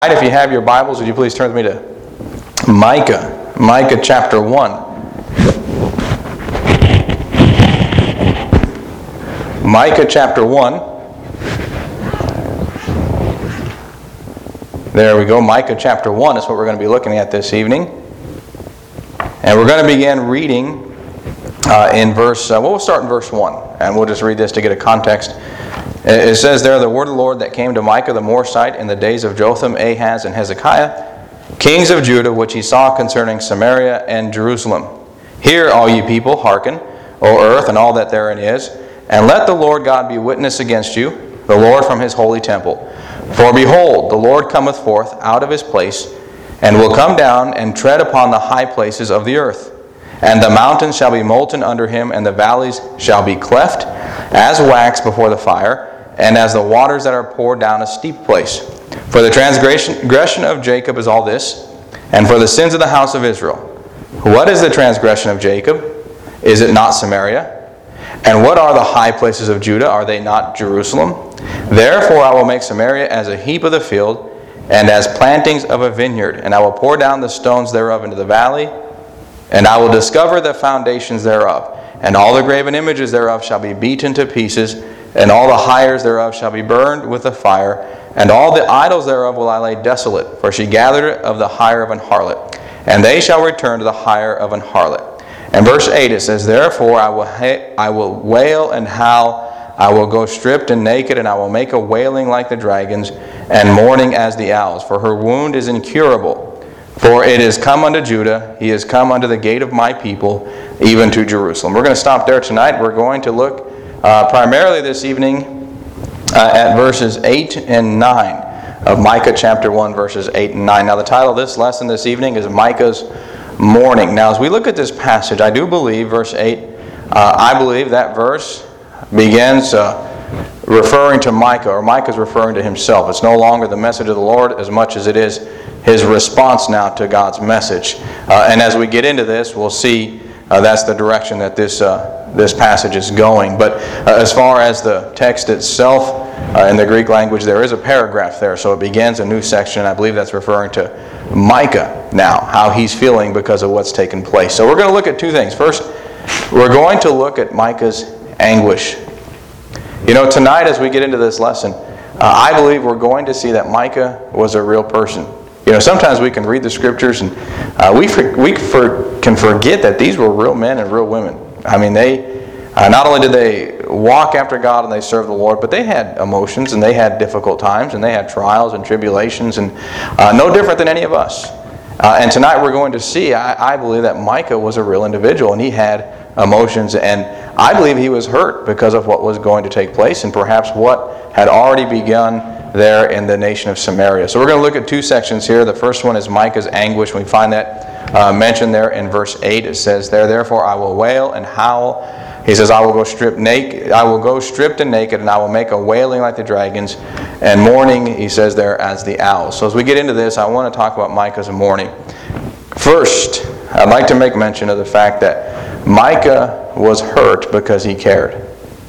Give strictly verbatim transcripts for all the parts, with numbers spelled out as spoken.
If you have your Bibles, would you please turn with me to Micah, Micah chapter one. Micah chapter one. There we go. Micah chapter one is what we're going to be looking at this evening. And we're going to begin reading uh, in verse, uh, well, we'll start in verse one. And we'll just read this to get a context. It says there, the word of the Lord that came to Micah the Morshite in the days of Jotham, Ahaz, and Hezekiah, kings of Judah, which he saw concerning Samaria and Jerusalem. Hear, all ye people, hearken, O earth, and all that therein is, and let the Lord God be witness against you, the Lord from his holy temple. For behold, the Lord cometh forth out of his place, and will come down and tread upon the high places of the earth. And the mountains shall be molten under him, and the valleys shall be cleft, as wax before the fire, and as the waters that are poured down a steep place. For the transgression of Jacob is all this, and for the sins of the house of Israel. What is the transgression of Jacob? Is it not Samaria? And what are the high places of Judah? Are they not Jerusalem? Therefore I will make Samaria as a heap of the field, and as plantings of a vineyard. And I will pour down the stones thereof into the valley, and I will discover the foundations thereof. And all the graven images thereof shall be beaten to pieces, and all the hires thereof shall be burned with the fire, and all the idols thereof will I lay desolate, for she gathered of the hire of an harlot, and they shall return to the hire of an harlot. And verse eight it says, Therefore I will ha- I will wail and howl, I will go stripped and naked, and I will make a wailing like the dragons, and mourning as the owls, for her wound is incurable. For it is come unto Judah, he is come unto the gate of my people, even to Jerusalem. We're going to stop there tonight. We're going to look Uh, primarily this evening uh, at verses eight and nine of Micah chapter one, verses eight and nine. Now the title of this lesson this evening is Micah's Mourning. Now as we look at this passage, I do believe, verse eight, uh, I believe that verse begins uh, referring to Micah, or Micah's referring to himself. It's no longer the message of the Lord as much as it is his response now to God's message. Uh, and as we get into this, we'll see uh, that's the direction that this uh, this passage is going. But uh, as far as the text itself, uh, in the Greek language, there is a paragraph there. So it begins a new section. I believe that's referring to Micah now, how he's feeling because of what's taken place. So we're going to look at two things. First, we're going to look at Micah's anguish. You know, tonight as we get into this lesson, uh, I believe we're going to see that Micah was a real person. You know, sometimes we can read the scriptures and uh, we for, we for, can forget that these were real men and real women. I mean, they uh, not only did they walk after God and they served the Lord, but they had emotions and they had difficult times and they had trials and tribulations, and uh, no different than any of us. Uh, and tonight we're going to see, I, I believe that Micah was a real individual and he had emotions, and I believe he was hurt because of what was going to take place and perhaps what had already begun there in the nation of Samaria. So we're going to look at two sections here. The first one is Micah's anguish. We find that uh, mentioned there in verse eight. It says there, Therefore I will wail and howl. He says, I will go stripped naked. I will go stripped and naked, and I will make a wailing like the dragons, and mourning, he says there, as the owls. So as we get into this, I want to talk about Micah's mourning. First, I'd like to make mention of the fact that Micah was hurt because he cared.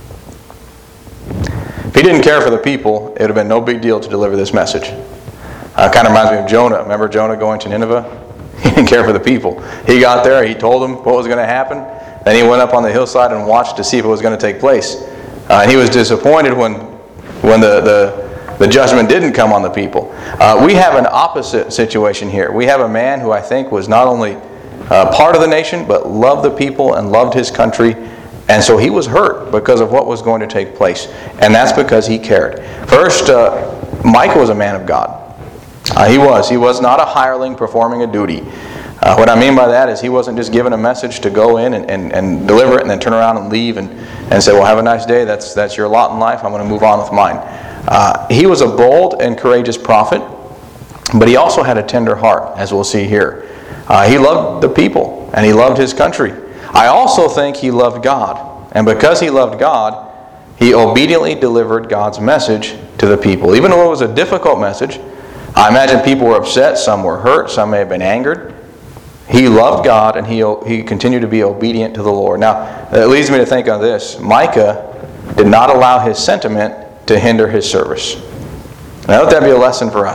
If he didn't care for the people, it would have been no big deal to deliver this message. Uh, kind of reminds me of Jonah. Remember Jonah going to Nineveh? He didn't care for the people. He got there, he told them what was going to happen. Then he went up on the hillside and watched to see if it was going to take place. Uh, and he was disappointed when when the, the, the judgment didn't come on the people. Uh, we have an opposite situation here. We have a man who I think was not only uh, part of the nation, but loved the people and loved his country. And so he was hurt because of what was going to take place. And that's because he cared. First, uh, Micah was a man of God. Uh, he was. He was not a hireling performing a duty. Uh, what I mean by that is he wasn't just given a message to go in and, and, and deliver it and then turn around and leave and, and say, well, have a nice day. That's, that's your lot in life. I'm going to move on with mine. Uh, he was a bold and courageous prophet, but he also had a tender heart, as we'll see here. Uh, he loved the people and he loved his country. I also think he loved God. And because he loved God, he obediently delivered God's message to the people. Even though it was a difficult message, I imagine people were upset, some were hurt, some may have been angered. He loved God and he, he continued to be obedient to the Lord. Now, it leads me to think of this. Micah did not allow his sentiment to hinder his service. And I hope that be a lesson for us.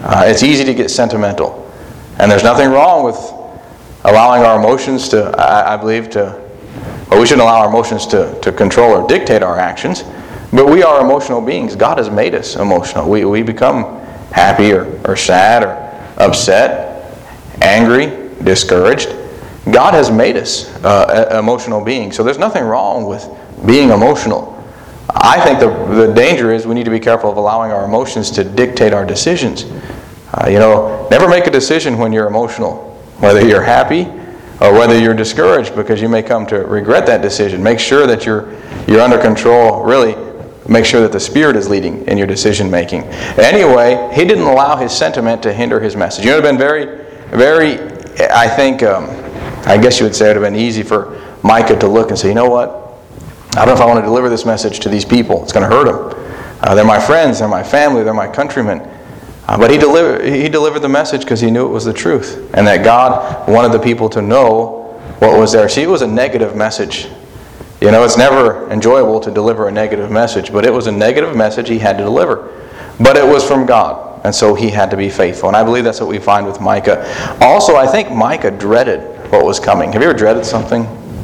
Uh, it's easy to get sentimental. And there's nothing wrong with allowing our emotions to, I, I believe, to, well, we shouldn't allow our emotions to, to control or dictate our actions. But we are emotional beings. God has made us emotional. We, we become happy or, or sad or upset, angry, discouraged. God has made us uh, emotional beings. So there's nothing wrong with being emotional. I think the, the danger is we need to be careful of allowing our emotions to dictate our decisions. Uh, you know, never make a decision when you're emotional, whether you're happy or whether you're discouraged, because you may come to regret that decision. Make sure that you're you're under control. Really, make sure that the Spirit is leading in your decision making. Anyway, he didn't allow his sentiment to hinder his message. You know, it would have been very, very, I think, um, I guess you would say it would have been easy for Micah to look and say, you know what? I don't know if I want to deliver this message to these people. It's going to hurt them. Uh, they're my friends. They're my family. They're my countrymen. Uh, but he delivered, he delivered the message because he knew it was the truth, and that God wanted the people to know what was there. See, it was a negative message. You know, it's never enjoyable to deliver a negative message, but it was a negative message he had to deliver. But it was from God, and so he had to be faithful. And I believe that's what we find with Micah. Also, I think Micah dreaded what was coming. Have you ever dreaded something?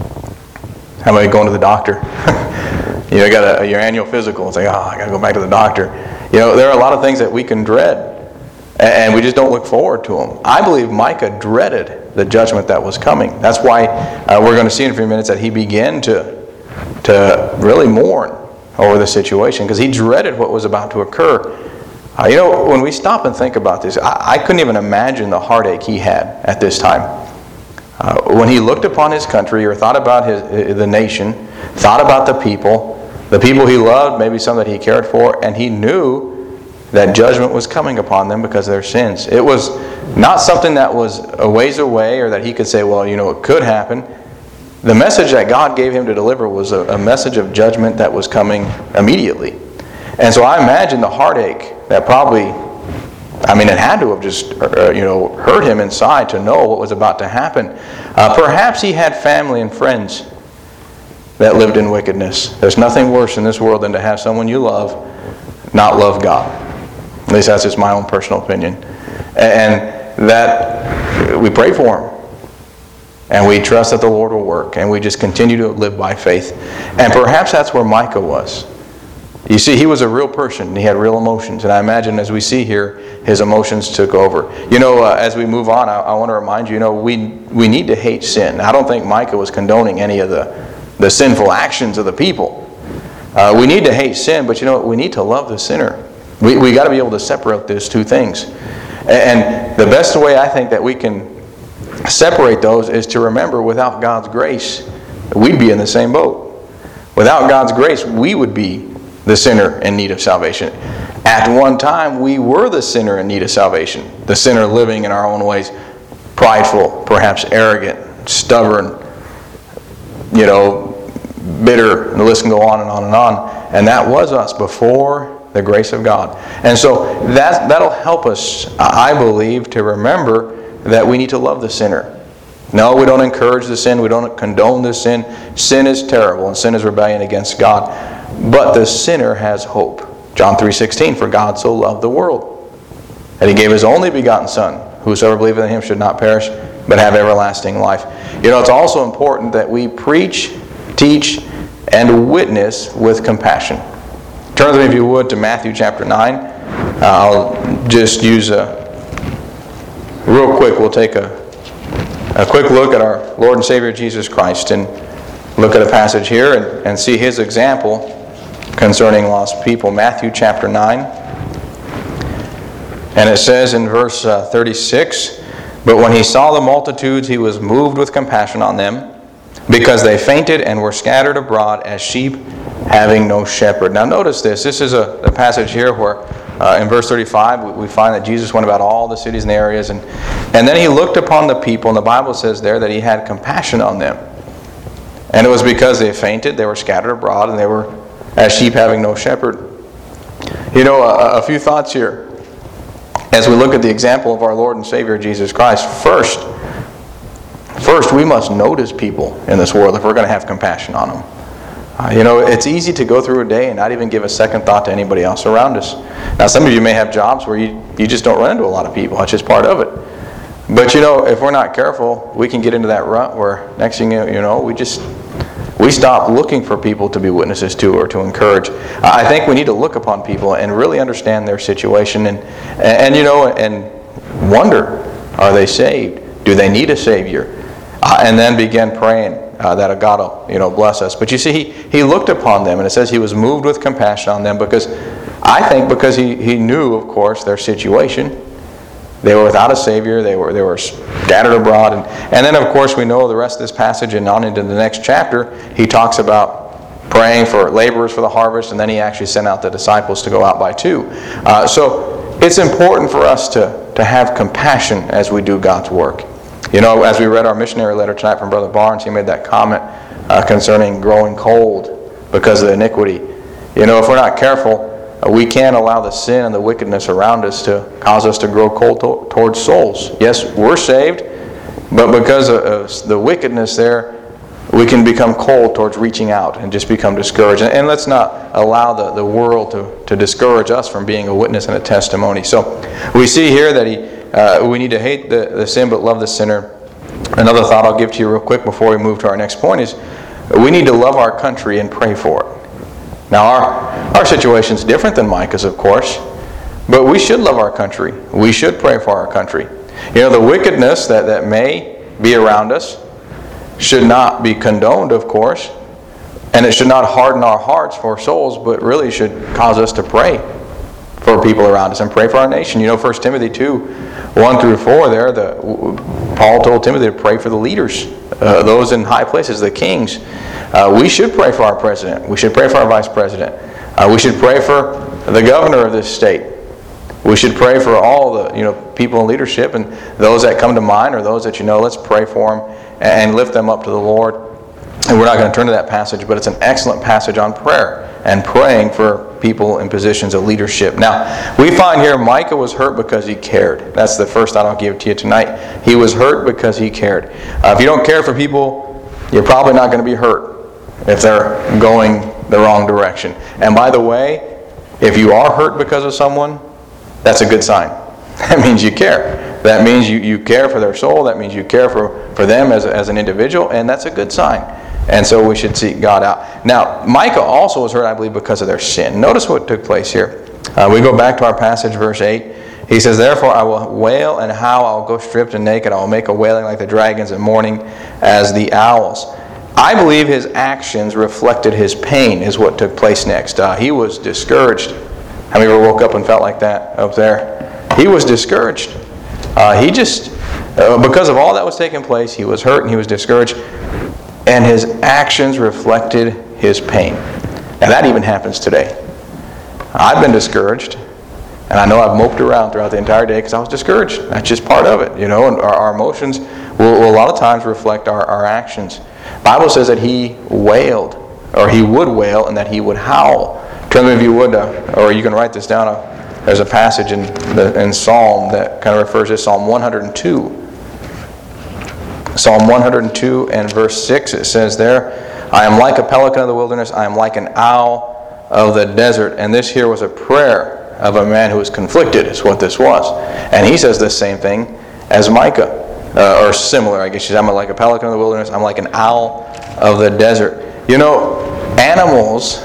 How about going to the doctor? you know, you got a, your annual physical and say, oh, I got to go back to the doctor. You know, there are a lot of things that we can dread, and we just don't look forward to them. I believe Micah dreaded the judgment that was coming. That's why uh, we're going to see in a few minutes that he began to, to really mourn over the situation, because he dreaded what was about to occur. Uh, you know, when we stop and think about this, I, I couldn't even imagine the heartache he had at this time. Uh, when he looked upon his country, or thought about his, the nation, thought about the people, the people he loved, maybe some that he cared for, and he knew that judgment was coming upon them because of their sins. It was not something that was a ways away, or that he could say, well, you know, it could happen. The message that God gave him to deliver was a, a message of judgment that was coming immediately. And so I imagine the heartache that probably, I mean, it had to have just, uh, you know, hurt him inside to know what was about to happen. Uh, perhaps he had family and friends that lived in wickedness. There's nothing worse in this world than to have someone you love not love God. At least that's just my own personal opinion. And that we pray for him. And we trust that the Lord will work. And we just continue to live by faith. And perhaps that's where Micah was. You see, he was a real person, and he had real emotions. And I imagine, as we see here, his emotions took over. You know, uh, as we move on, I, I want to remind you, you know, we we need to hate sin. I don't think Micah was condoning any of the, the sinful actions of the people. Uh, we need to hate sin, but you know what? We need to love the sinner. We we got to be able to separate those two things. And, and the best way I think that we can separate those is to remember, without God's grace, we'd be in the same boat. Without God's grace, we would be the sinner in need of salvation. At one time, we were the sinner in need of salvation. The sinner living in our own ways, prideful, perhaps arrogant, stubborn, you know, bitter, and the list can go on and on and on. And that was us before the grace of God. And so that, that'll help us, I believe, to remember that we need to love the sinner. No, we don't encourage the sin. We don't condone the sin. Sin is terrible, and sin is rebellion against God. But the sinner has hope. John three sixteen, for God so loved the world that he gave his only begotten Son. Whosoever believeth in him should not perish, but have everlasting life. You know, it's also important that we preach, teach, and witness with compassion. Turn with me, if you would, to Matthew chapter nine. Uh, I'll just use a... Real quick, we'll take a, a quick look at our Lord and Savior Jesus Christ and look at a passage here and, and see his example concerning lost people. Matthew chapter nine. And it says in verse uh, thirty-six, but when he saw the multitudes, he was moved with compassion on them, because they fainted and were scattered abroad as sheep having no shepherd. Now notice this. This is a, a passage here where uh, in verse thirty-five we, we find that Jesus went about all the cities and the areas, and, and then he looked upon the people, and the Bible says there that he had compassion on them. And it was because they fainted, they were scattered abroad, and they were as sheep having no shepherd. You know, a, a few thoughts here as we look at the example of our Lord and Savior Jesus Christ. First, first we must notice people in this world if we're going to have compassion on them. Uh, you know, it's easy to go through a day and not even give a second thought to anybody else around us. Now, some of you may have jobs where you, you just don't run into a lot of people. That's just part of it. But, you know, if we're not careful, we can get into that rut where next thing you know, we just, we stop looking for people to be witnesses to or to encourage. I think we need to look upon people and really understand their situation and, and, and you know, and wonder, are they saved? Do they need a Savior? Uh, and then begin praying uh, that God will, you know, bless us. But you see, he, he looked upon them, and it says he was moved with compassion on them because, I think because he, he knew, of course, their situation. They were without a Savior. They were they were scattered abroad. And, and then, of course, we know the rest of this passage and on into the next chapter, he talks about praying for laborers for the harvest, and then he actually sent out the disciples to go out by two. Uh, so it's important for us to, to have compassion as we do God's work. You know, as we read our missionary letter tonight from Brother Barnes, he made that comment uh, concerning growing cold because of the iniquity. You know, if we're not careful, we can allow the sin and the wickedness around us to cause us to grow cold to- towards souls. Yes, we're saved, but because of, of the wickedness there, we can become cold towards reaching out and just become discouraged. And, and let's not allow the, the world to, to discourage us from being a witness and a testimony. So we see here that he, uh, we need to hate the, the sin but love the sinner. Another thought I'll give to you real quick before we move to our next point is we need to love our country and pray for it. Now, our, our situation is different than Micah's, of course, but we should love our country. We should pray for our country. You know, the wickedness that, that may be around us should not be condoned, of course, and it should not harden our hearts for souls, but really should cause us to pray for people around us and pray for our nation. You know, First Timothy two, one through four there, the, Paul told Timothy to pray for the leaders, uh, those in high places, the kings. Uh, we should pray for our president. We should pray for our vice president. Uh, we should pray for the governor of this state. We should pray for all the you know people in leadership and those that come to mind or those that you know. Let's pray for them and lift them up to the Lord. And we're not going to turn to that passage, but it's an excellent passage on prayer and praying for people in positions of leadership. Now, we find here Micah was hurt because he cared. That's the first thought I'll give to you tonight. He was hurt because he cared. Uh, if you don't care for people, you're probably not going to be hurt if they're going the wrong direction. And by the way, if you are hurt because of someone, that's a good sign. That means you care. That means you, you care for their soul. That means you care for, for them as, as an individual, and that's a good sign. And so we should seek God out. Now, Micah also was hurt, I believe, because of their sin. Notice what took place here. Uh, we go back to our passage, verse eight. He says, "Therefore I will wail and howl, I will go stripped and naked, I will make a wailing like the dragons and mourning as the owls." I believe his actions reflected his pain is what took place next. Uh, he was discouraged. How many ever woke up and felt like that up there? He was discouraged. Uh, he just, uh, because of all that was taking place, he was hurt and he was discouraged. And his actions reflected his pain. Now that even happens today. I've been discouraged. And I know I've moped around throughout the entire day because I was discouraged. That's just part of it, you know. And our, our emotions will, will a lot of times reflect our, our actions. The Bible says that he wailed, or he would wail, and that he would howl. Turn if you would, uh, or you can write this down. Uh, there's a passage in the in Psalm that kind of refers to Psalm one hundred two. Psalm one hundred two and verse six, it says there, "I am like a pelican of the wilderness, I am like an owl of the desert." And this here was a prayer of a man who was conflicted, is what this was. And he says the same thing as Micah. Uh, or similar, I guess. I'm like a pelican of the wilderness. I'm like an owl of the desert. You know, animals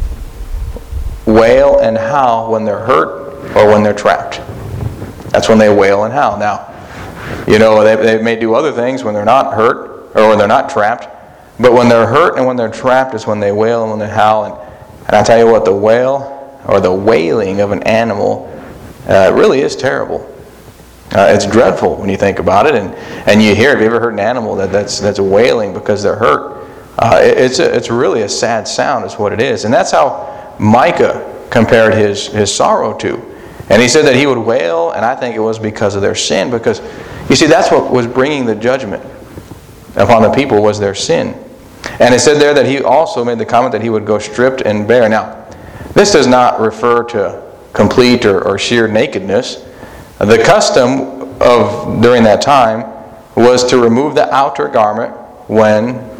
wail and howl when they're hurt or when they're trapped. That's when they wail and howl. Now, you know, they, they may do other things when they're not hurt or when they're not trapped. But when they're hurt and when they're trapped is when they wail and when they howl. And, and I'll tell you what, the wail or the wailing of an animal uh, really is terrible. Uh, it's dreadful when you think about it, and, and you hear. Have you ever heard an animal that, that's that's wailing because they're hurt? Uh, it, it's a, it's really a sad sound, is what it is, and that's how Micah compared his his sorrow to. And he said that he would wail, and I think it was because of their sin, because you see that's what was bringing the judgment upon the people was their sin. And it said there that he also made the comment that he would go stripped and bare. Now, this does not refer to complete or, or sheer nakedness. The custom of during that time was to remove the outer garment when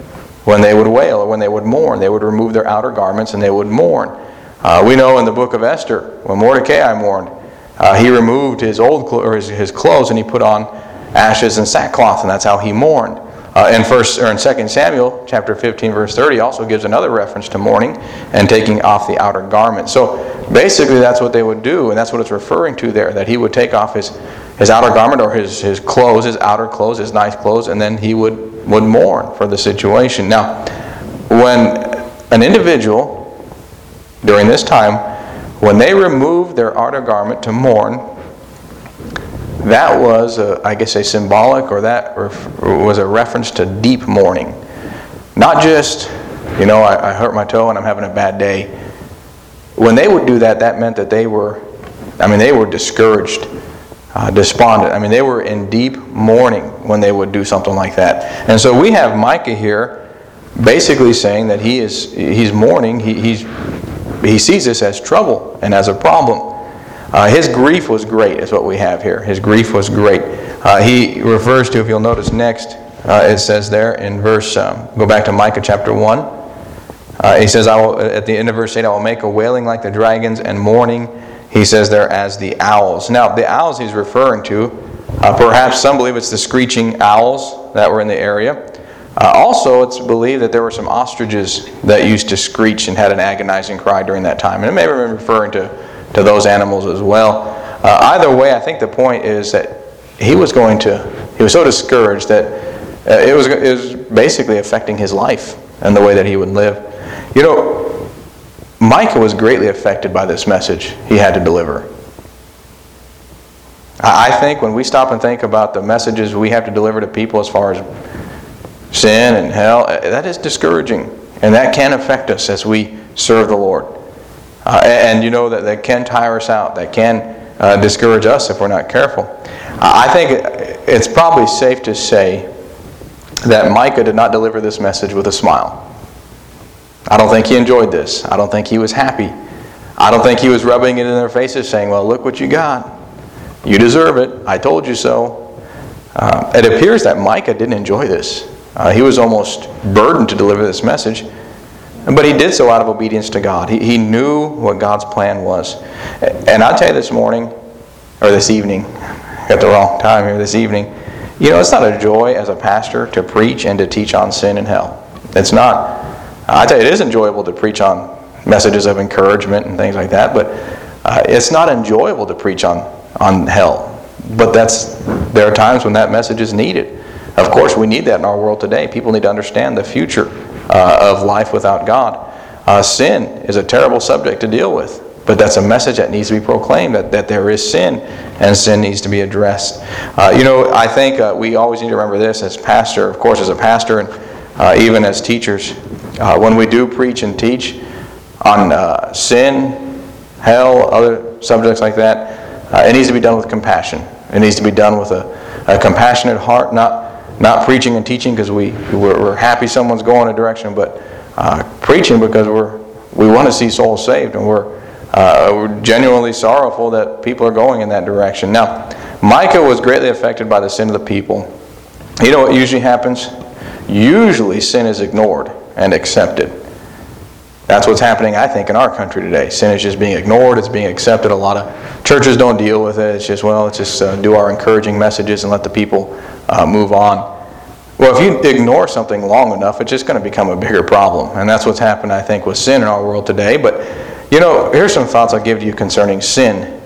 when they would wail or when they would mourn. They would remove their outer garments and they would mourn. Uh, we know in the book of Esther, when Mordecai mourned, uh, he removed his old clo- or his, his clothes and he put on ashes and sackcloth, and that's how he mourned. Uh, in first or in Second Samuel chapter fifteen verse thirty also gives another reference to mourning and taking off the outer garment. So basically that's what they would do, and that's what it's referring to there, that he would take off his, his outer garment or his, his clothes, his outer clothes, his nice clothes, and then he would, would mourn for the situation. Now, when an individual during this time, when they removed their outer garment to mourn, that was, a, I guess, a symbolic, or that ref, was a reference to deep mourning. Not just, you know, I, I hurt my toe and I'm having a bad day. When they would do that, that meant that they were, I mean, they were discouraged, uh, despondent. I mean, they were in deep mourning when they would do something like that. And so we have Micah here basically saying that he is, he's mourning, he, he's, he sees this as trouble and as a problem. Uh, his grief was great, is what we have here. His grief was great. Uh, he refers to, if you'll notice next, uh, it says there in verse, um, go back to Micah chapter one. Uh, he says, I will, at the end of verse eight, I will make a wailing like the dragons and mourning, he says there, as the owls. Now, the owls he's referring to, uh, perhaps some believe it's the screeching owls that were in the area. Uh, also, it's believed that there were some ostriches that used to screech and had an agonizing cry during that time. And it may have been referring to to those animals as well. Uh, either way, I think the point is that he was going to, he was so discouraged that uh, it was it was basically affecting his life and the way that he would live. You know, Micah was greatly affected by this message he had to deliver. I think when we stop and think about the messages we have to deliver to people as far as sin and hell, that is discouraging, and that can affect us as we serve the Lord. Uh, and, and you know that that can tire us out. That can uh, discourage us if we're not careful. Uh, I think it, it's probably safe to say that Micah did not deliver this message with a smile. I don't think he enjoyed this. I don't think he was happy. I don't think he was rubbing it in their faces saying, well, look what you got. You deserve it. I told you so. Uh, it appears that Micah didn't enjoy this. Uh, he was almost burdened to deliver this message. But he did so out of obedience to God. He, he knew what God's plan was. And I'll tell you this morning, or this evening, got the wrong time here, this evening, you know, it's not a joy as a pastor to preach and to teach on sin and hell. It's not. I tell you, it is enjoyable to preach on messages of encouragement and things like that, but uh, it's not enjoyable to preach on, on hell. But that's there are times when that message is needed. Of course, we need that in our world today. People need to understand the future Uh, of life without God. Uh, sin is a terrible subject to deal with, but that's a message that needs to be proclaimed, that, that there is sin, and sin needs to be addressed. Uh, you know, I think uh, we always need to remember this as pastor, of course as a pastor, and uh, even as teachers. Uh, when we do preach and teach on uh, sin, hell, other subjects like that, uh, it needs to be done with compassion. It needs to be done with a, a compassionate heart, not Not preaching and teaching because we, we're, we're happy someone's going a direction, but uh, preaching because we're we want to see souls saved, and we're, uh, we're genuinely sorrowful that people are going in that direction. Now, Micah was greatly affected by the sin of the people. You know what usually happens? Usually sin is ignored and accepted. That's what's happening, I think, in our country today. Sin is just being ignored, it's being accepted. A lot of churches don't deal with it. It's just, well, let's just uh, do our encouraging messages and let the people uh, move on. Well, if you ignore something long enough, it's just going to become a bigger problem. And that's what's happened, I think, with sin in our world today. But, you know, here's some thoughts I'll give to you concerning sin.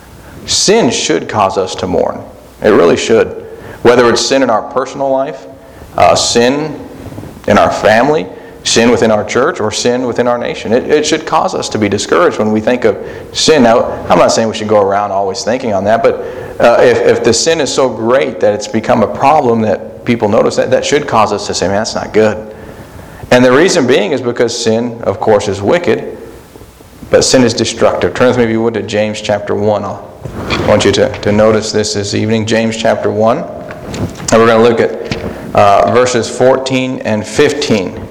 Sin should cause us to mourn. It really should. Whether it's sin in our personal life, uh, sin in our family, sin within our church, or sin within our nation. It, it should cause us to be discouraged when we think of sin. Now, I'm not saying we should go around always thinking on that, but uh, if, if the sin is so great that it's become a problem that people notice, that, that should cause us to say, man, that's not good. And the reason being is because sin, of course, is wicked, but sin is destructive. Turn with me, if you would, to James chapter one. I'll, I want you to, to notice this this evening. James chapter one. And we're going to look at uh, verses fourteen and fifteen.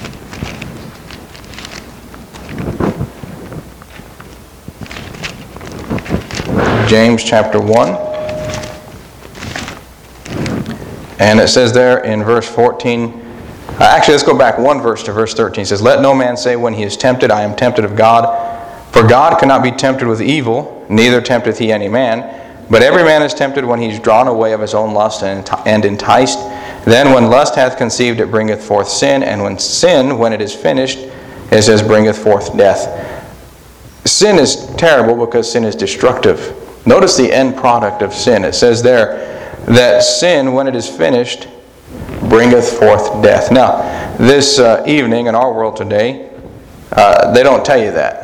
James chapter one. And it says there in verse fourteen, Uh, actually, let's go back one verse to verse thirteen. It says, "Let no man say when he is tempted, I am tempted of God. For God cannot be tempted with evil, neither tempteth he any man. But every man is tempted when he is drawn away of his own lust and enticed. Then when lust hath conceived, it bringeth forth sin. And when sin, when it is finished, it says, bringeth forth death." Sin is terrible because sin is destructive. Notice the end product of sin. It says there that sin, when it is finished, bringeth forth death. Now, this uh, evening in our world today, uh, they don't tell you that.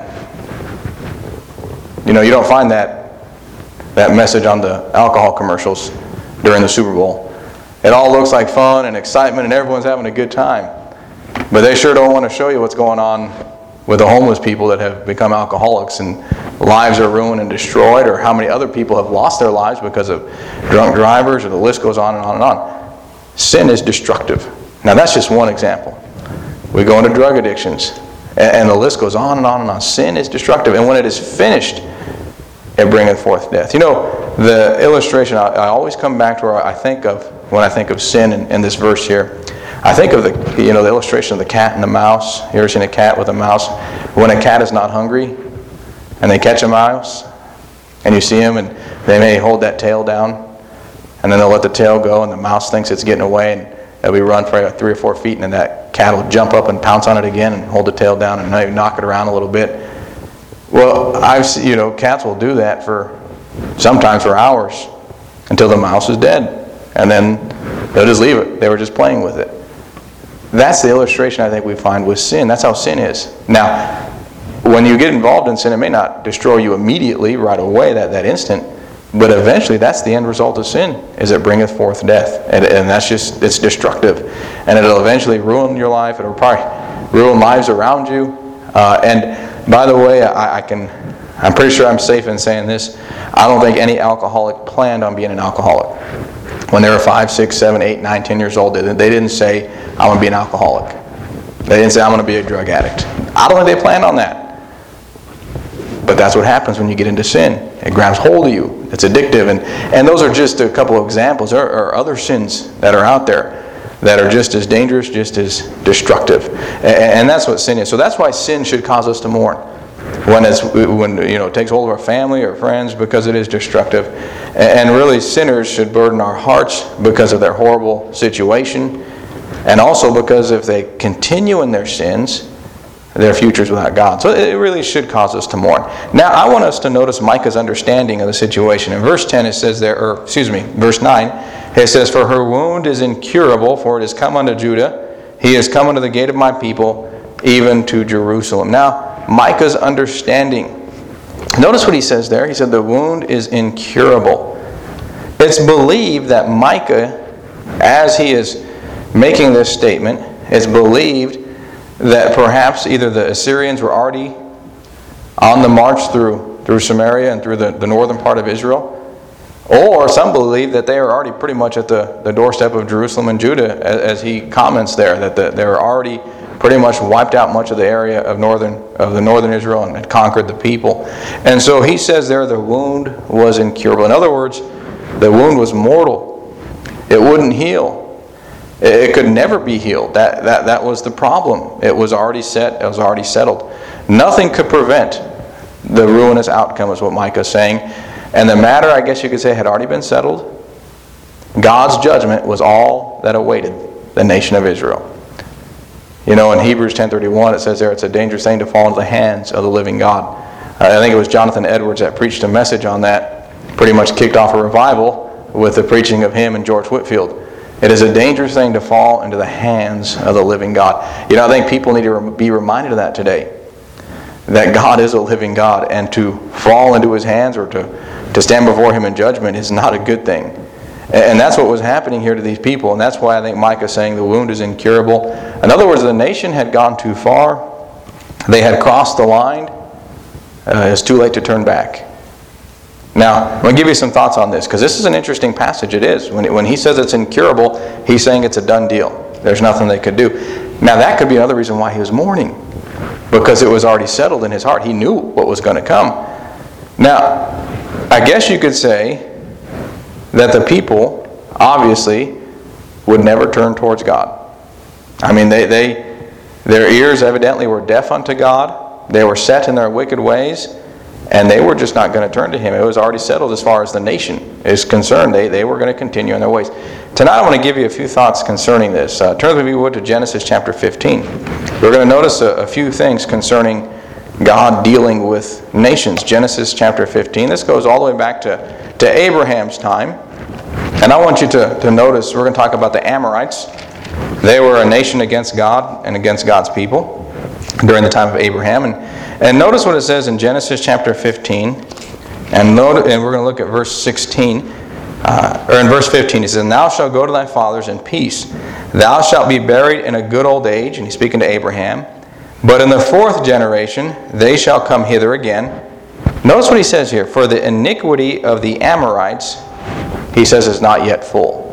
You know, you don't find that that message on the alcohol commercials during the Super Bowl. It all looks like fun and excitement and everyone's having a good time. But they sure don't want to show you what's going on with the homeless people that have become alcoholics and lives are ruined and destroyed, or how many other people have lost their lives because of drunk drivers, or the list goes on and on and on. Sin is destructive. Now that's just one example. We go into drug addictions, and the list goes on and on and on. Sin is destructive, and when it is finished, it bringeth forth death. You know, the illustration, I, I always come back to where I think of, when I think of sin in, in this verse here, I think of the, you know, the illustration of the cat and the mouse. You ever seen a cat with a mouse? When a cat is not hungry, and they catch a mouse, and you see them, and they may hold that tail down, and then they'll let the tail go, and the mouse thinks it's getting away, and they'll be run for three or four feet, and then that cat will jump up and pounce on it again, and hold the tail down, and maybe knock it around a little bit. Well, I've seen, you know, cats will do that for sometimes for hours until the mouse is dead, and then they'll just leave it. They were just playing with it. That's the illustration I think we find with sin. That's how sin is. Now, when you get involved in sin, it may not destroy you immediately, right away, that, that instant, but eventually that's the end result of sin, is it bringeth forth death. And, and that's just, it's destructive. And it'll eventually ruin your life. It'll probably ruin lives around you. Uh, and by the way, I, I can, I'm pretty sure I'm safe in saying this. I don't think any alcoholic planned on being an alcoholic. When they were five, six, seven, eight, nine, ten years old, they, they didn't say, "I'm going to be an alcoholic." They didn't say, "I'm going to be a drug addict." I don't think they planned on that. But that's what happens when you get into sin. It grabs hold of you. It's addictive. And, and those are just a couple of examples. There are other sins that are out there that are just as dangerous, just as destructive. And, and that's what sin is. So that's why sin should cause us to mourn. When it's when you know it takes hold of our family or friends, because it is destructive. And really, sinners should burden our hearts because of their horrible situation, and also because if they continue in their sins, their future's without God. So it really should cause us to mourn. Now, I want us to notice Micah's understanding of the situation. In verse ten, it says there, or excuse me, verse nine, it says, "For her wound is incurable, for it is come unto Judah. He is come unto the gate of my people, even to Jerusalem." Now, Micah's understanding. Notice what he says there. He said the wound is incurable. It's believed that Micah, as he is making this statement, it's believed that perhaps either the Assyrians were already on the march through, through Samaria and through the, the northern part of Israel, or some believe that they are already pretty much at the, the doorstep of Jerusalem and Judah, as, as he comments there, that the, they were already pretty much wiped out much of the area of northern of the northern Israel and had conquered the people. And so he says there the wound was incurable. In other words, the wound was mortal. It wouldn't heal. It could never be healed. That, that, that was the problem. It was already set. It was already settled. Nothing could prevent the ruinous outcome, is what Micah is saying. And the matter, I guess you could say, had already been settled. God's judgment was all that awaited the nation of Israel. You know, in Hebrews ten thirty-one, it says there it's a dangerous thing to fall into the hands of the living God. Uh, I think it was Jonathan Edwards that preached a message on that, pretty much kicked off a revival with the preaching of him and George Whitefield. It is a dangerous thing to fall into the hands of the living God. You know, I think people need to be reminded of that today. That God is a living God, and to fall into His hands or to, to stand before Him in judgment is not a good thing. And that's what was happening here to these people, and that's why I think Micah is saying the wound is incurable. In other words, the nation had gone too far. They had crossed the line. Uh, it's too late to turn back. Now, I'm going to give you some thoughts on this, because this is an interesting passage. It is. When, when he says it's incurable, he's saying it's a done deal. There's nothing they could do. Now, that could be another reason why he was mourning, because it was already settled in his heart. He knew what was going to come. Now, I guess you could say that the people, obviously, would never turn towards God. I mean, they, they their ears evidently were deaf unto God. They were set in their wicked ways, and they were just not going to turn to Him. It was already settled as far as the nation is concerned. They, they were going to continue in their ways. Tonight I want to give you a few thoughts concerning this. Uh, turn, if you would, to Genesis chapter fifteen. We're going to notice a, a few things concerning God dealing with nations. Genesis chapter fifteen. This goes all the way back to, to Abraham's time. And I want you to, to notice, we're going to talk about the Amorites. They were a nation against God and against God's people during the time of Abraham. And, and notice what it says in Genesis chapter fifteen. And, note, and we're going to look at verse sixteen. Uh, or in verse fifteen, he says, "And thou shalt go to thy fathers in peace. Thou shalt be buried in a good old age." And he's speaking to Abraham. "But in the fourth generation they shall come hither again." Notice what he says here. "For the iniquity of the Amorites," he says, "is not yet full."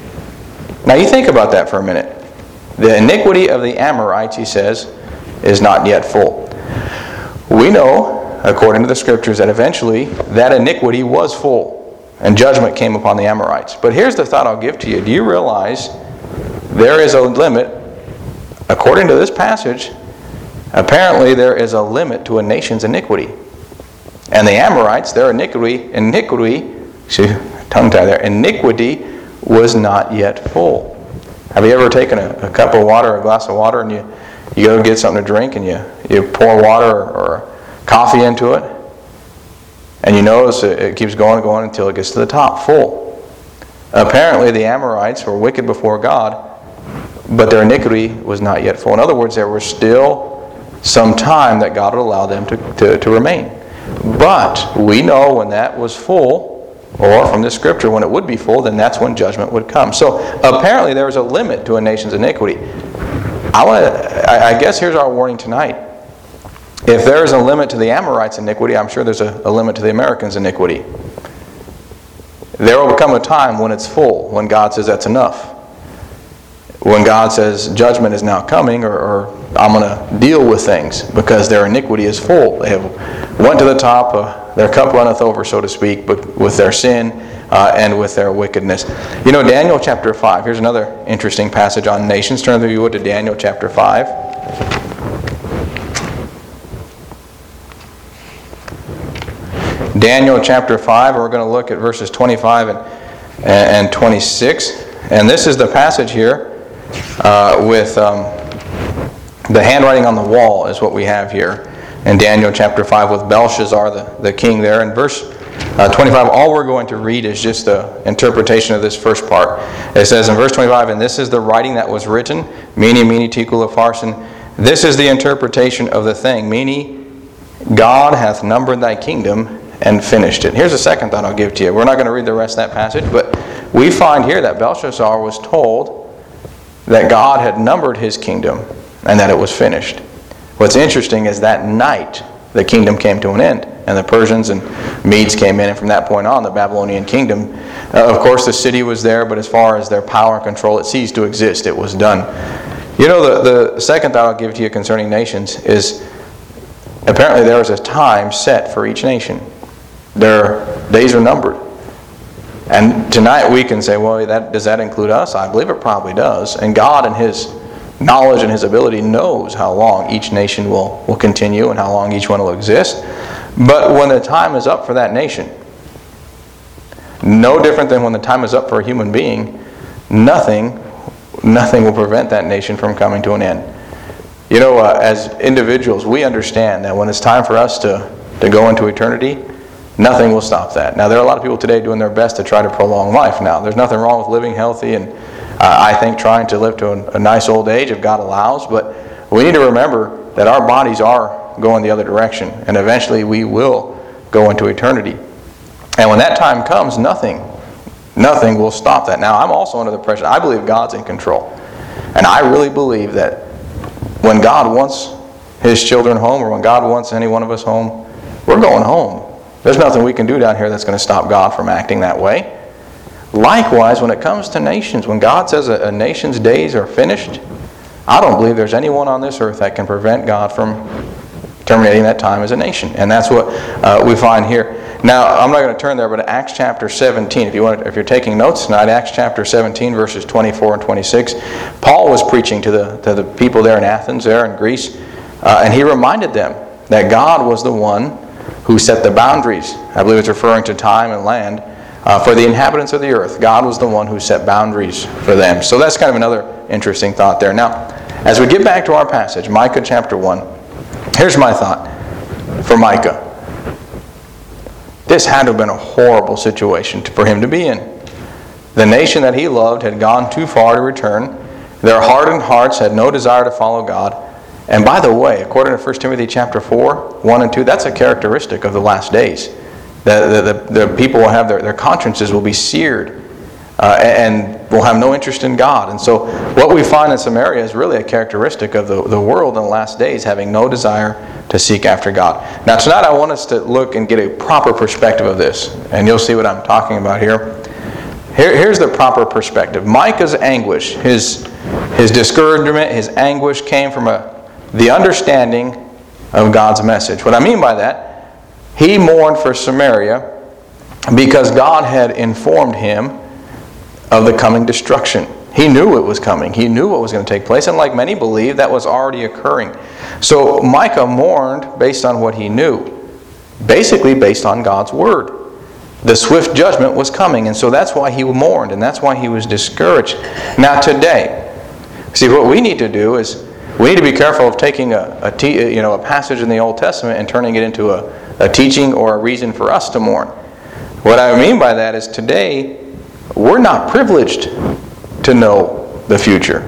Now you think about that for a minute. The iniquity of the Amorites, he says, is not yet full. We know, according to the Scriptures, that eventually that iniquity was full, and judgment came upon the Amorites. But here's the thought I'll give to you. Do you realize there is a limit, according to this passage, apparently there is a limit to a nation's iniquity. And the Amorites, their iniquity, iniquity, see, tongue tie there, iniquity was not yet full. Have you ever taken a, a cup of water, a glass of water, and you, you go get something to drink, and you, you pour water or, or coffee into it, and you notice it, it keeps going and going until it gets to the top, full. Apparently the Amorites were wicked before God, but their iniquity was not yet full. In other words, there was still some time that God would allow them to, to, to remain. But we know when that was full, or from this scripture, when it would be full, then that's when judgment would come. So apparently there is a limit to a nation's iniquity. I want to. I, I guess here's our warning tonight. If there is a limit to the Amorites' iniquity, I'm sure there's a, a limit to the Americans' iniquity. There will come a time when it's full, when God says that's enough. When God says judgment is now coming, or, or I'm going to deal with things because their iniquity is full. They have went to the top, uh, their cup runneth over, so to speak, but with their sin uh, and with their wickedness. You know, Daniel chapter five, here's another interesting passage on nations. Turn, if you would, to Daniel chapter five. Daniel chapter five, we're going to look at verses twenty-five and, and twenty-six. And this is the passage here uh, with um, the handwriting on the wall is what we have here in Daniel chapter five with Belshazzar, the, the king there. In verse uh, twenty-five, all we're going to read is just the interpretation of this first part. It says in verse twenty-five, "And this is the writing that was written, Mene, Mene, Tekel, Upharsin. This is the interpretation of the thing, Mene, God hath numbered thy kingdom and finished it." Here's a second thought I'll give to you. We're not going to read the rest of that passage, but we find here that Belshazzar was told that God had numbered his kingdom and that it was finished. What's interesting is that night the kingdom came to an end, and the Persians and Medes came in, and from that point on the Babylonian kingdom, uh, of course the city was there, but as far as their power and control, it ceased to exist. It was done. You know, the, the second thought I'll give to you concerning nations is apparently there is a time set for each nation. Their days are numbered. And tonight we can say, well, that, does that include us? I believe it probably does. And God in His knowledge and His ability knows how long each nation will, will continue and how long each one will exist. But when the time is up for that nation, no different than when the time is up for a human being, nothing, nothing will prevent that nation from coming to an end. You know, uh, as individuals, we understand that when it's time for us to, to go into eternity, nothing will stop that. Now, there are a lot of people today doing their best to try to prolong life now. There's nothing wrong with living healthy and uh, I think trying to live to a, a nice old age if God allows, but we need to remember that our bodies are going the other direction, and eventually we will go into eternity. And when that time comes, nothing, nothing will stop that. Now, I'm also under the pressure. I believe God's in control. And I really believe that when God wants His children home, or when God wants any one of us home, we're going home. There's nothing we can do down here that's going to stop God from acting that way. Likewise, when it comes to nations, when God says a, a nation's days are finished, I don't believe there's anyone on this earth that can prevent God from terminating that time as a nation. And that's what uh, we find here. Now, I'm not going to turn there, but Acts chapter seventeen, if, you want, if you're taking notes tonight, Acts chapter seventeen, verses twenty-four and twenty-six, Paul was preaching to the, to the people there in Athens, there in Greece, uh, and he reminded them that God was the one who set the boundaries. I believe it's referring to time and land. Uh, for the inhabitants of the earth, God was the one who set boundaries for them. So that's kind of another interesting thought there. Now, as we get back to our passage, Micah chapter one, here's my thought for Micah. This had to have been a horrible situation for him to be in. The nation that he loved had gone too far to return. Their hardened hearts had no desire to follow God. And by the way, according to First Timothy chapter four, one and two, that's a characteristic of the last days. The, the, the, the people will have their, their consciences will be seared uh, and will have no interest in God. And so what we find in Samaria is really a characteristic of the, the world in the last days, having no desire to seek after God. Now tonight I want us to look and get a proper perspective of this. And you'll see what I'm talking about here. Here here's the proper perspective. Micah's anguish, his, his discouragement, his anguish came from a, the understanding of God's message. What I mean by that, he mourned for Samaria because God had informed him of the coming destruction. He knew it was coming. He knew what was going to take place. And like many believe, that was already occurring. So Micah mourned based on what he knew. Basically based on God's word. The swift judgment was coming. And so that's why he mourned. And that's why he was discouraged. Now today, see, what we need to do is we need to be careful of taking a, a, te- you know, a passage in the Old Testament and turning it into a a teaching or a reason for us to mourn. What I mean by that is today, we're not privileged to know the future.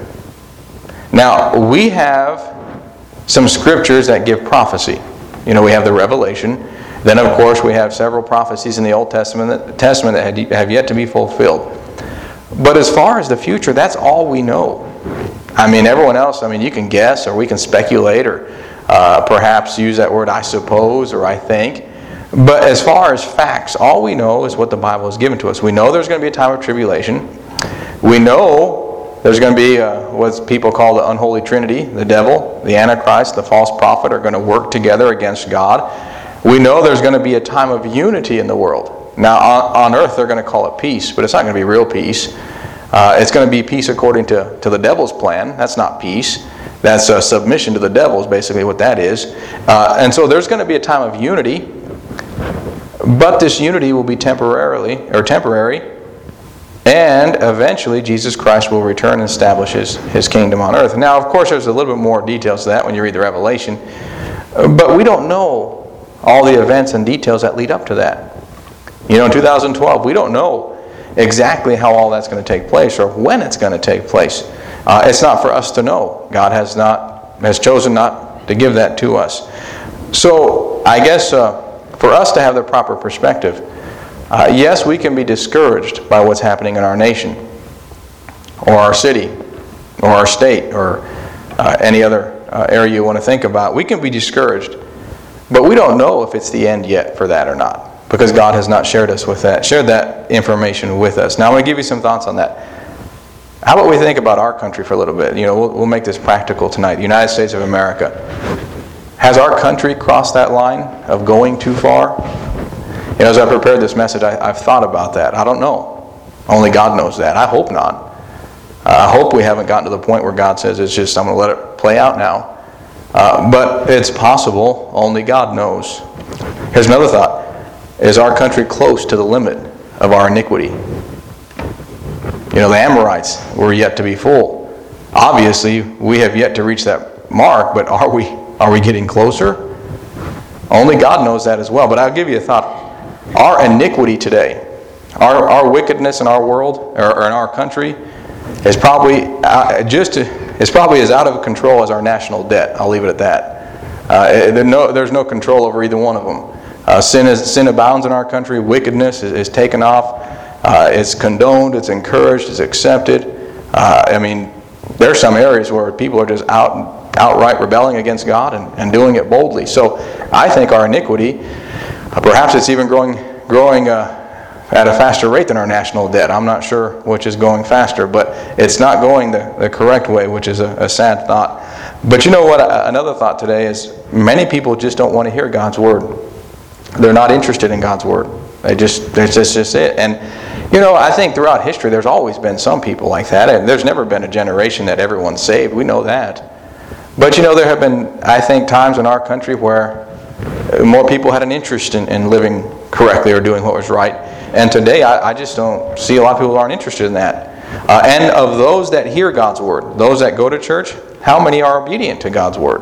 Now, we have some scriptures that give prophecy. You know, we have the Revelation. Then, of course, we have several prophecies in the Old Testament that, Testament that have yet to be fulfilled. But as far as the future, that's all we know. I mean, everyone else, I mean, you can guess or we can speculate or Uh, perhaps use that word I suppose or I think. But as far as facts, all we know is what the Bible has given to us. We know there's going to be a time of tribulation. We know there's going to be uh, what people call the unholy trinity. The devil, the Antichrist, the false prophet are going to work together against God. We know there's going to be a time of unity in the world. Now on, on earth they're going to call it peace, but it's not going to be real peace. Uh, it's going to be peace according to, to the devil's plan. That's not peace. That's a submission to the devil is basically what that is. Uh, and so there's going to be a time of unity, but this unity will be temporarily or temporary, and eventually Jesus Christ will return and establish his, his kingdom on earth. Now, of course, there's a little bit more details to that when you read the Revelation, but we don't know all the events and details that lead up to that. You know, in two thousand twelve, we don't know exactly how all that's going to take place or when it's going to take place. Uh, it's not for us to know. God has not has chosen not to give that to us. So I guess uh, for us to have the proper perspective, uh, yes, we can be discouraged by what's happening in our nation, or our city, or our state, or uh, any other uh, area you want to think about. We can be discouraged, but we don't know if it's the end yet for that or not, because God has not shared us with that, shared that information with us. Now I'm going to give you some thoughts on that. How about we think about our country for a little bit? You know, we'll, we'll make this practical tonight. The United States of America. Has our country crossed that line of going too far? You know, as I prepared this message, I, I've thought about that. I don't know. Only God knows that. I hope not. Uh, I hope we haven't gotten to the point where God says, it's just, I'm going to let it play out now. Uh, but it's possible. Only God knows. Here's another thought. Is our country close to the limit of our iniquity? You know, the Amorites were yet to be full. Obviously, we have yet to reach that mark, but are we are we getting closer? Only God knows that as well. But I'll give you a thought. Our iniquity today, our, our wickedness in our world, or, or in our country, is probably uh, just is probably as out of control as our national debt. I'll leave it at that. Uh, there no, there's no control over either one of them. Uh, sin is sin abounds in our country. Wickedness is, is taken off. Uh, it's condoned, it's encouraged, it's accepted. Uh, I mean, there are some areas where people are just out, outright rebelling against God and, and doing it boldly. So I think our iniquity, uh, perhaps it's even growing growing uh, at a faster rate than our national debt. I'm not sure which is going faster, but it's not going the, the correct way, which is a, a sad thought. But you know what? Another thought today is many people just don't want to hear God's Word. They're not interested in God's Word. They just, that's just, just it. And, you know, I think throughout history there's always been some people like that. And there's never been a generation that everyone's saved. We know that. But, you know, there have been, I think, times in our country where more people had an interest in, in living correctly or doing what was right. And today I, I just don't see a lot of people who aren't interested in that. Uh, and of those that hear God's Word, those that go to church, how many are obedient to God's Word?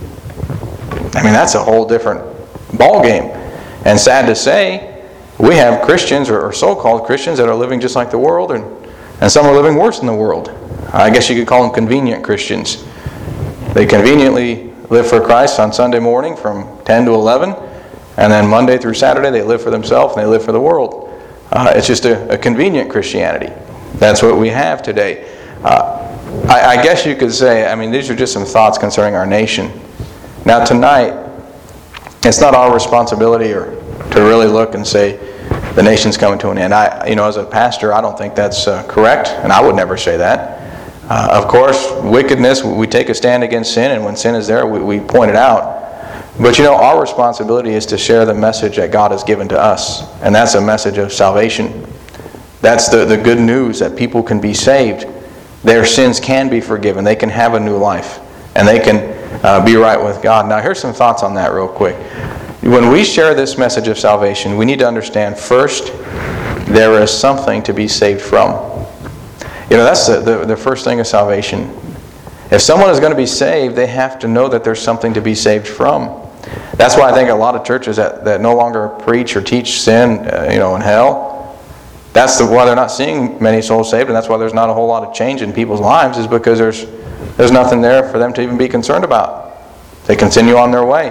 I mean, that's a whole different ball game. And sad to say, we have Christians or, or so-called Christians that are living just like the world, and, and some are living worse than the world. I guess you could call them convenient Christians. They conveniently live for Christ on Sunday morning from ten to eleven, and then Monday through Saturday they live for themselves and they live for the world. Uh, it's just a, a convenient Christianity. That's what we have today. Uh, I, I guess you could say, I mean, these are just some thoughts concerning our nation. Now tonight, it's not our responsibility or to really look and say the nation's coming to an end. I, you know, as a pastor, I don't think that's uh, correct, and I would never say that. Uh, of course, wickedness, we take a stand against sin, and when sin is there, we, we point it out. But you know, our responsibility is to share the message that God has given to us, and that's a message of salvation. That's the, the good news that people can be saved. Their sins can be forgiven. They can have a new life, and they can uh, be right with God. Now, here's some thoughts on that real quick. When we share this message of salvation, we need to understand, first, there is something to be saved from. You know, that's the, the, the first thing of salvation. If someone is going to be saved, they have to know that there's something to be saved from. That's why I think a lot of churches that, that no longer preach or teach sin, uh, you know, in hell, that's the, why they're not seeing many souls saved, and that's why there's not a whole lot of change in people's lives, is because there's there's nothing there for them to even be concerned about. They continue on their way.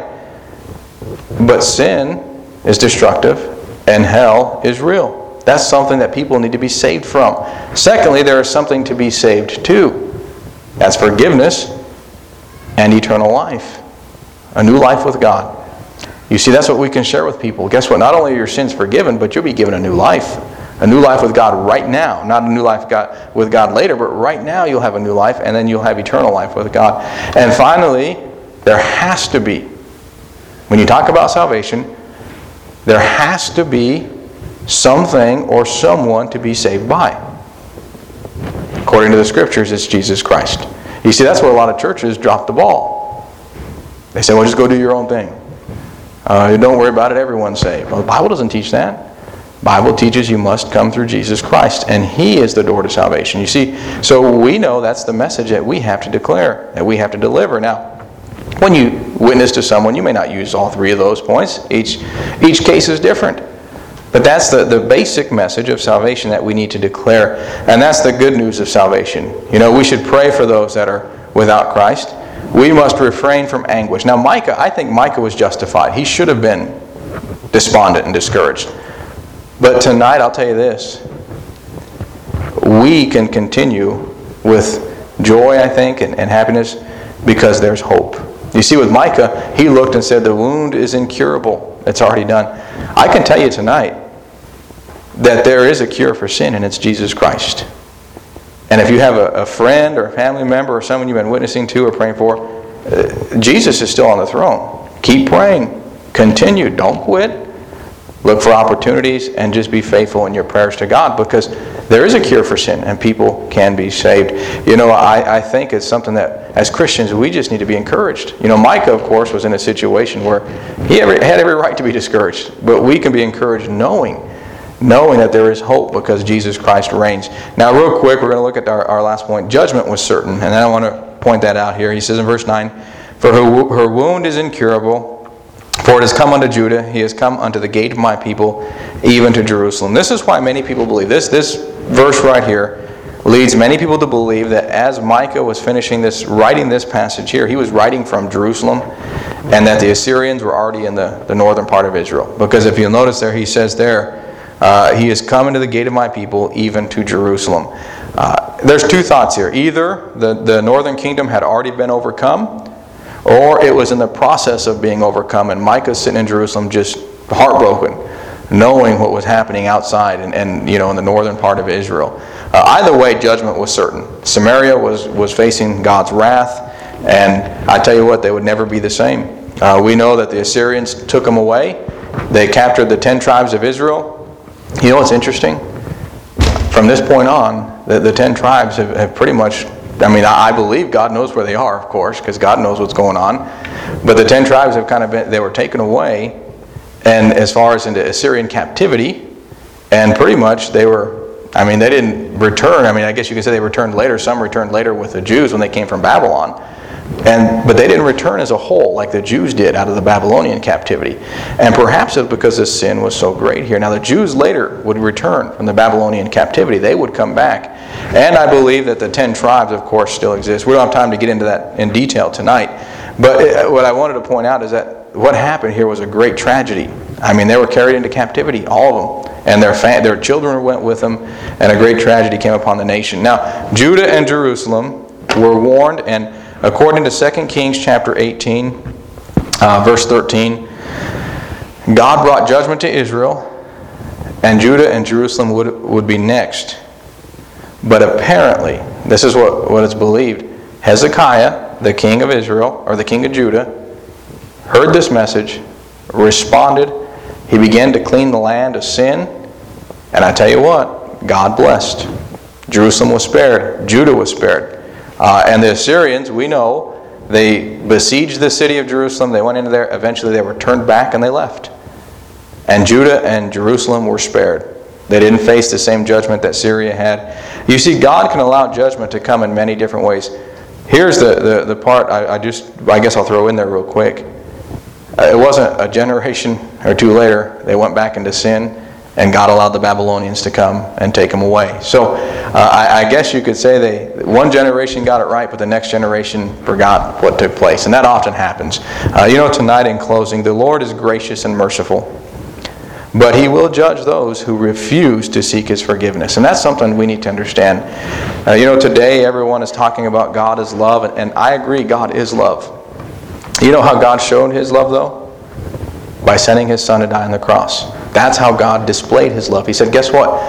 But sin is destructive, and hell is real. That's something that people need to be saved from. Secondly, there is something to be saved to. That's forgiveness and eternal life. A new life with God. You see, that's what we can share with people. Guess what? Not only are your sins forgiven, but you'll be given a new life. A new life with God right now. Not a new life God, with God later, but right now you'll have a new life, and then you'll have eternal life with God. And finally, there has to be, when you talk about salvation, there has to be something or someone to be saved by. According to the Scriptures, it's Jesus Christ. You see, that's where a lot of churches drop the ball. They say, well, just go do your own thing. Uh, don't worry about it, everyone's saved. Well, the Bible doesn't teach that. The Bible teaches you must come through Jesus Christ, and He is the door to salvation. You see, so we know that's the message that we have to declare, that we have to deliver. Now, when you witness to someone, you may not use all three of those points. Each, each case is different. But that's the, the basic message of salvation that we need to declare. And that's the good news of salvation. You know, we should pray for those that are without Christ. We must refrain from anguish. Now, Micah, I think Micah was justified. He should have been despondent and discouraged. But tonight, I'll tell you this. We can continue with joy, I think, and, and happiness because there's hope. You see, with Micah, he looked and said, the wound is incurable. It's already done. I can tell you tonight that there is a cure for sin, and it's Jesus Christ. And if you have a, a friend or a family member or someone you've been witnessing to or praying for, uh, Jesus is still on the throne. Keep praying. Continue. Don't quit. Look for opportunities and just be faithful in your prayers to God, because there is a cure for sin and people can be saved. You know, I, I think it's something that as Christians we just need to be encouraged. You know, Micah, of course, was in a situation where he every, had every right to be discouraged. But we can be encouraged knowing, knowing that there is hope because Jesus Christ reigns. Now, real quick, we're going to look at our, our last point. Judgment was certain. And I want to point that out here. He says in verse nine, For her, her wound is incurable. For it has come unto Judah, he has come unto the gate of my people, even to Jerusalem. This is why many people believe. This, this verse right here leads many people to believe that as Micah was finishing this, writing this passage here, he was writing from Jerusalem, and that the Assyrians were already in the, the northern part of Israel. Because if you'll notice there, he says there, uh, he has come into the gate of my people, even to Jerusalem. Uh, there's two thoughts here. Either the, the northern kingdom had already been overcome, or it was in the process of being overcome, and Micah's sitting in Jerusalem just heartbroken, knowing what was happening outside and, and you know in the northern part of Israel. Uh, either way, judgment was certain. Samaria was, was facing God's wrath, And I tell you what, they would never be the same. Uh, we know that the Assyrians took them away. They captured the ten tribes of Israel. You know what's interesting? From this point on, the, the ten tribes have, have pretty much, I mean, I, I believe God knows where they are, of course, because God knows what's going on. But the ten tribes have kind of been, they were taken away, and as far as into Assyrian captivity, and pretty much they were, I mean, they didn't return. I mean, I guess you could say they returned later. Some returned later with the Jews when they came from Babylon. And but they didn't return as a whole like the Jews did out of the Babylonian captivity. And perhaps it's because the sin was so great here. Now the Jews later would return from the Babylonian captivity. They would come back. And I believe that the ten tribes, of course, still exist. We don't have time to get into that in detail tonight. But it, what I wanted to point out is that what happened here was a great tragedy. I mean, they were carried into captivity, all of them. And their fa- their children went with them. And a great tragedy came upon the nation. Now, Judah and Jerusalem were warned, and according to Second Kings chapter eighteen, uh, verse thirteen, God brought judgment to Israel, and Judah and Jerusalem would, would be next. But apparently, this is what, what is believed, Hezekiah, the king of Israel, or the king of Judah, heard this message, responded, he began to clean the land of sin, and I tell you what, God blessed. Jerusalem was spared, Judah was spared. Uh, and the Assyrians, we know, they besieged the city of Jerusalem. They went into there. Eventually they were turned back and they left. And Judah and Jerusalem were spared. They didn't face the same judgment that Syria had. You see, God can allow judgment to come in many different ways. Here's the, the, the part I, I just, I guess I'll throw in there real quick. Uh, it wasn't a generation or two later they went back into sin, and God allowed the Babylonians to come and take them away. So uh, I, I guess you could say they one generation got it right, but the next generation forgot what took place. And that often happens. Uh, you know, tonight in closing, the Lord is gracious and merciful, but He will judge those who refuse to seek His forgiveness. And that's something we need to understand. Uh, you know, today everyone is talking about God is love, and, and I agree, God is love. You know how God showed His love, though? By sending His Son to die on the cross. That's how God displayed His love. He said, guess what?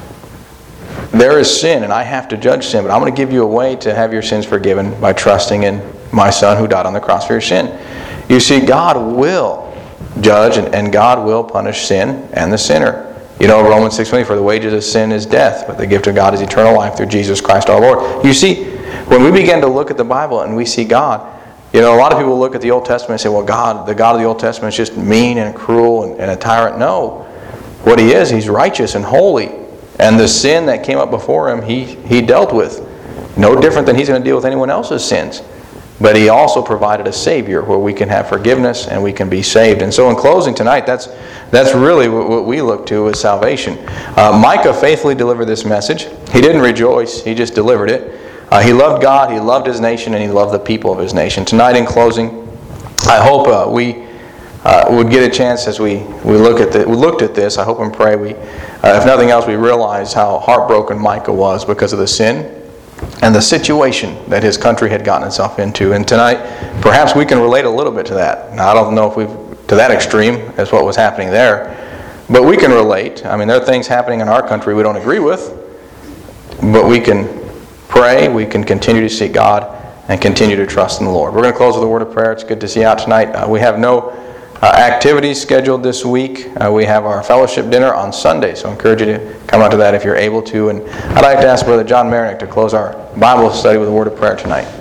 There is sin, and I have to judge sin, but I'm going to give you a way to have your sins forgiven by trusting in my Son who died on the cross for your sin. You see, God will judge, and, and God will punish sin and the sinner. You know, Romans six twenty, for the wages of sin is death, but the gift of God is eternal life through Jesus Christ our Lord. You see, when we begin to look at the Bible and we see God, you know, a lot of people look at the Old Testament and say, well, God, the God of the Old Testament is just mean and cruel and, and a tyrant. No. What He is, He's righteous and holy. And the sin that came up before Him, He, he dealt with. No different than He's going to deal with anyone else's sins. But He also provided a Savior where we can have forgiveness and we can be saved. And so in closing tonight, that's that's really what, what we look to as salvation. Uh, Micah faithfully delivered this message. He didn't rejoice, he just delivered it. Uh, he loved God, he loved his nation, and he loved the people of his nation. Tonight in closing, I hope uh, we uh, would get a chance as we, we look at the, we looked at this, I hope and pray we, uh, if nothing else, we realize how heartbroken Micah was because of the sin and the situation that his country had gotten itself into. And tonight, perhaps we can relate a little bit to that. Now, I don't know if we've, to that extreme as what was happening there, but we can relate. I mean, there are things happening in our country we don't agree with, but we can pray, we can continue to seek God, and continue to trust in the Lord. We're going to close with a word of prayer. It's good to see you out tonight. Uh, we have no uh, activities scheduled this week. Uh, we have our fellowship dinner on Sunday, so I encourage you to come out to that if you're able to. And I'd like to ask Brother John Marinick to close our Bible study with a word of prayer tonight.